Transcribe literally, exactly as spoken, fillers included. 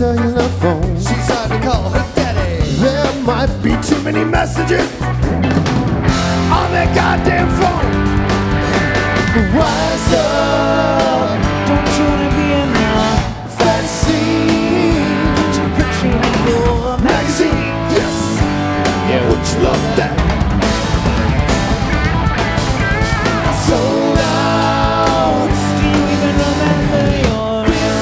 cellular phone. She's trying to call her daddy. There might be too many messages on that goddamn phone. Rise up.